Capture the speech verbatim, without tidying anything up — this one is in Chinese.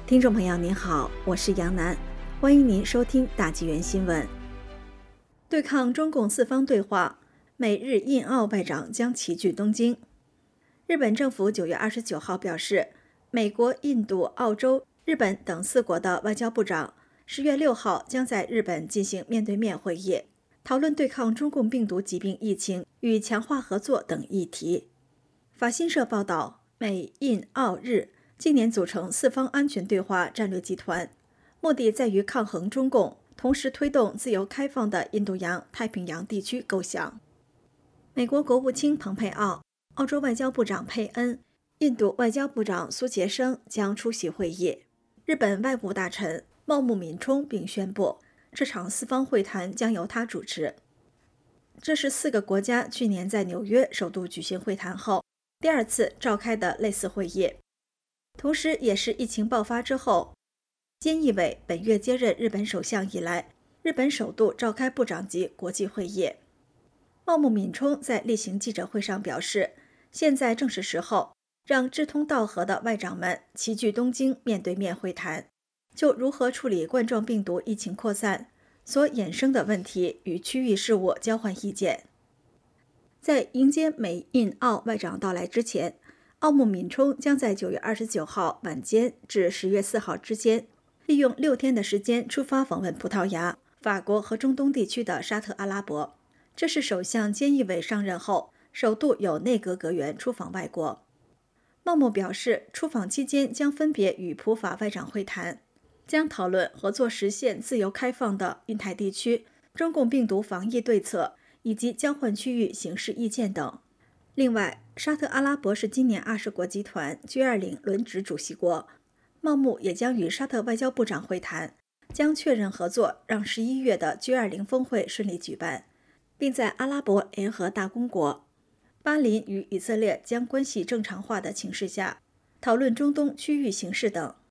听众朋友您好，我是杨楠，欢迎您收听大纪元新闻。对抗中共四方对话，美日印澳外长将齐聚东京。日本政府九月二十九号表示，美国、印度、澳洲、日本等四国的外交部长十月六号将在日本进行面对面会议，讨论对抗中共病毒疾病疫情与强化合作等议题。法新社报道，美、印、澳、日今年组成四方安全对话战略集团，目的在于抗衡中共，同时推动自由开放的印度洋太平洋地区构想。美国国务卿蓬佩奥、澳洲外交部长佩恩、印度外交部长苏杰生将出席会议。日本外务大臣茂木敏充并宣布，这场四方会谈将由他主持。这是四个国家去年在纽约首度举行会谈后第二次召开的类似会议，同时也是疫情爆发之后，菅义伟本月接任日本首相以来，日本首度召开部长级国际会议。茂木敏充在例行记者会上表示，现在正是时候让志同道合的外长们齐聚东京面对面会谈，就如何处理冠状病毒疫情扩散所衍生的问题与区域事务交换意见。在迎接美印澳外长到来之前，茂木敏充将在九月二十九号晚间至十月四号之间，利用六天的时间出发访问葡萄牙、法国和中东地区的沙特阿拉伯。这是首相菅义伟上任后首度有内阁阁员出访外国。茂木表示，出访期间将分别与葡法外长会谈，将讨论合作实现自由开放的印太地区、中共病毒防疫对策以及交换区域形势意见等。另外，沙特阿拉伯是今年二十国集团 G 二十 轮值主席国，茂木也将与沙特外交部长会谈，将确认合作，让十一月的 G 二十 峰会顺利举办，并在阿拉伯联合大公国、巴林与以色列将关系正常化的情势下，讨论中东区域形势等。